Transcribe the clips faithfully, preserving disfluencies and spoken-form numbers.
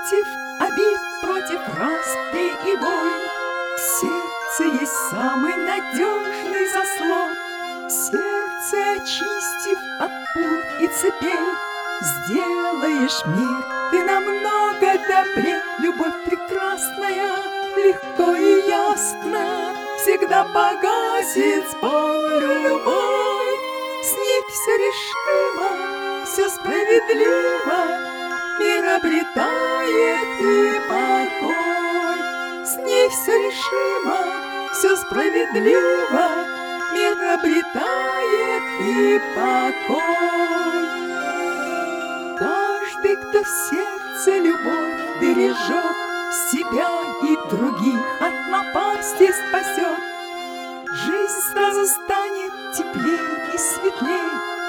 Против обид, против распри и бой в сердце есть самый надежный заслон. Сердце очистив от пут и цепей, сделаешь мир ты намного добрее. Любовь прекрасная, легко и ясно, всегда погасит спор любой. С ней все решимо, все справедливо, мир обретает и покой. С ней все решимо, все справедливо, мир обретает и покой. Каждый, кто в сердце любовь бережет, себя и других от напасти спасет. Жизнь сразу станет теплей и светлей,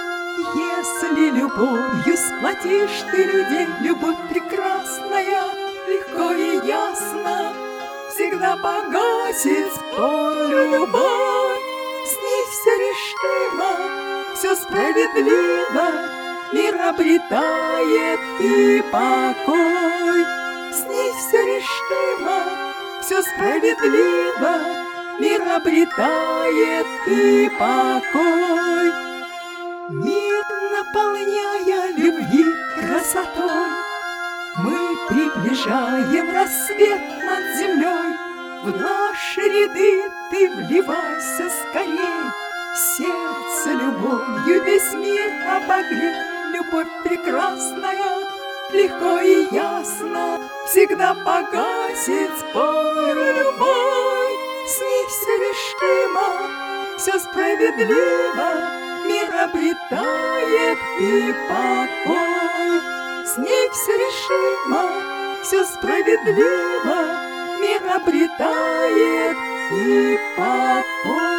если любовью сплотишь ты людей. Любовь прекрасная, легко и ясно, всегда погасит спор любой. С ней все решимо, все справедливо, мир обретает и покой. С ней все решимо, все справедливо, мир обретает и покой. Мир, наполняя любви красотой, мы приближаем рассвет над землей. В наши ряды ты вливайся скорей, сердце любовью весь мир обогрей. Любовь прекрасная, легко и ясно, всегда погасит спор любой. С ней все решимо, все справедливо, мир обретает и покой. С ней все решимо, все справедливо, мир обретает и покой.